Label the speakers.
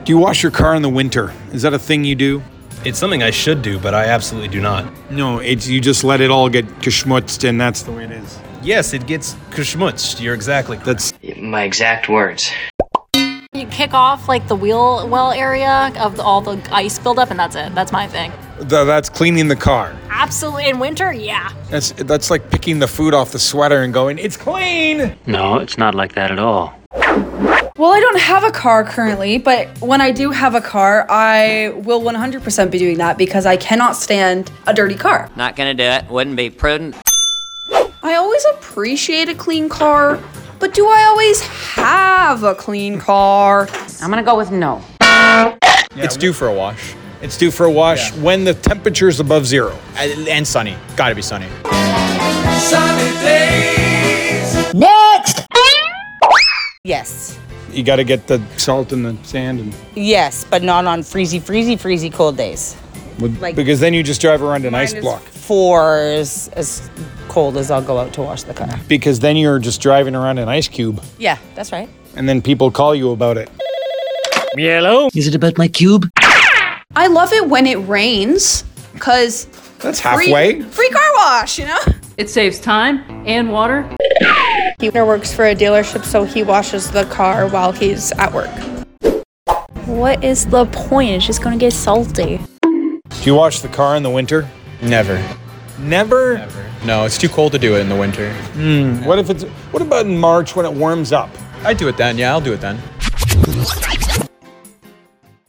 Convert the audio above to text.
Speaker 1: Do you wash your car in the winter? Is that a thing you do?
Speaker 2: It's something I should do, but I absolutely do not.
Speaker 1: No, it's you just let it all get geschmutzed, and that's the way it is.
Speaker 2: Yes, it gets geschmutzt. You're exactly correct.
Speaker 1: That's
Speaker 3: My exact words.
Speaker 4: You kick off like the wheel well area of all the ice buildup, and that's it. That's my thing.
Speaker 1: that's cleaning the car.
Speaker 4: Absolutely. In winter, yeah.
Speaker 1: That's like picking the food off the sweater and going, it's clean.
Speaker 5: No, it's not like that at all.
Speaker 6: Well, I don't have a car currently, but when I do have a car, I will 100% be doing that because I cannot stand a dirty car.
Speaker 7: Not gonna do it. Wouldn't be prudent.
Speaker 6: I always appreciate a clean car, but do I always have a clean car?
Speaker 8: I'm gonna go with no.
Speaker 9: It's due for a wash.
Speaker 1: It's due for a wash when the temperature's above zero.
Speaker 9: And sunny. Gotta be sunny.
Speaker 8: Next! Yes.
Speaker 1: You got to get the salt and the sand, and
Speaker 8: Yes, but not on freezy cold days. Like-
Speaker 1: because then you just drive around an ice
Speaker 8: Minus
Speaker 1: block.
Speaker 8: 4 is as cold as I'll go out to wash the car.
Speaker 1: Because then you're just driving around an ice cube,
Speaker 8: Yeah, that's right.
Speaker 1: and then people call you about it.
Speaker 5: Yellow? Is it about my cube?
Speaker 6: I love it when it rains because
Speaker 1: That's halfway.
Speaker 6: free car wash, you know?
Speaker 10: It saves time and water.
Speaker 6: He works for a dealership, so he washes the car while he's at work.
Speaker 4: What is the point? It's just going to get salty.
Speaker 1: Do you wash the car in the winter?
Speaker 9: Never.
Speaker 1: Never?
Speaker 9: No, it's too cold to do it in the winter.
Speaker 1: What about in March when it warms up?
Speaker 9: I'd do it then. Yeah, I'll do it then.